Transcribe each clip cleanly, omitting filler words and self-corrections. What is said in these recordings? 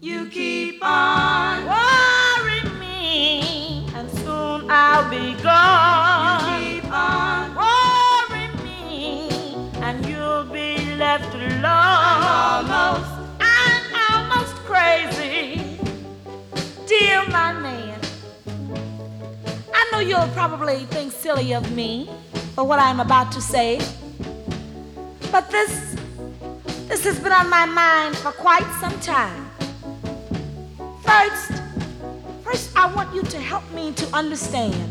You keep on worrying me, and soon I'll be gone. You keep on worrying me, and you'll be left alone. I'm almost crazy, dear my man. I know you'll probably think silly of me for what I'm about to say, but this has been on my mind for quite some time. First, I want you to help me to understand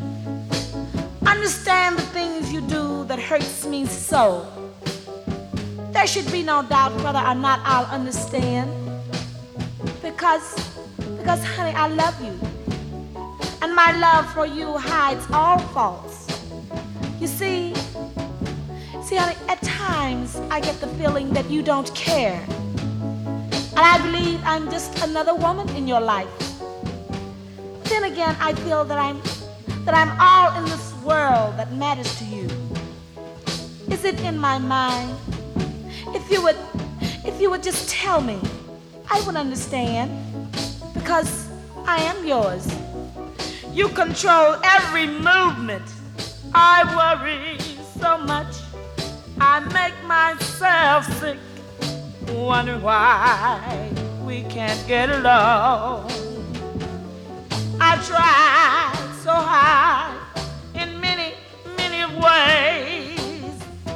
the things you do that hurts me so. There should be no doubt whether or not I'll understand, because honey, I love you, and my love for you hides all faults. You see, honey, at times I get the feeling that you don't care, and I believe I'm just another woman in your life. Then again, I feel that I'm all in this world that matters to you. Is it in my mind? If you would just tell me, I would understand, because I am yours. You control every movement. I worry so much, I make myself sick, wondering why we can't get along. I tried so hard in many, many ways.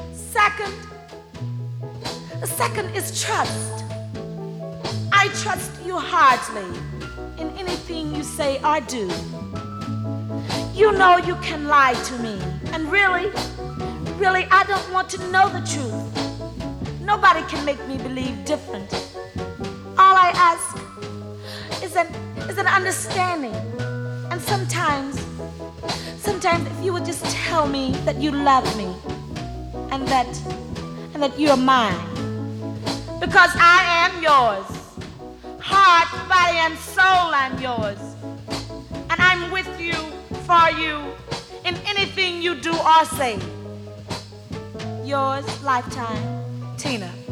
Second is trust. I trust you hardly in anything you say or do. You know you can lie to me, and really, I don't want to know the truth. Nobody can make me believe different. All I ask is an understanding. And sometimes if you would just tell me that you love me and that you're mine. Because I am yours. Heart, body, and soul, I'm yours. And I'm with you, for you, in anything you do or say. Yours, lifetime, Tina.